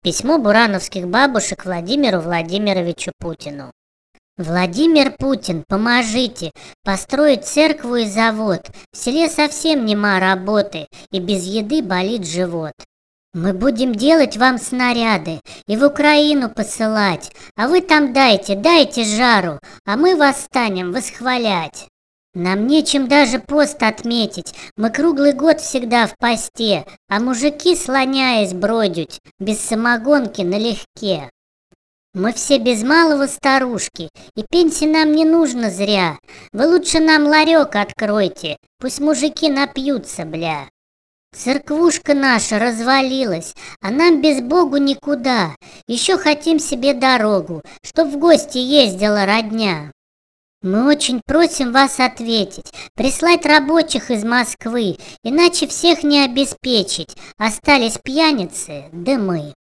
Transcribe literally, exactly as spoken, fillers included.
Письмо бурановских бабушек Владимиру Владимировичу Путину. Владимир Путин, поможите построить церкву и завод. В селе совсем нема работы, и без еды болит живот. Мы будем делать вам снаряды и в Украину посылать, а вы там дайте, дайте жару, а мы вас станем восхвалять. Нам нечем даже пост отметить, мы круглый год всегда в посте, а мужики, слоняясь, бродят, без самогонки налегке. Мы все без малого старушки, и пенсии нам не нужно зря. Вы лучше нам ларек откройте, пусть мужики напьются, бля. Церквушка наша развалилась, а нам без Богу никуда. Еще хотим себе дорогу, чтоб в гости ездила родня. Мы очень просим вас ответить, прислать рабочих из Москвы, иначе всех не обеспечить. Остались пьяницы, да мы.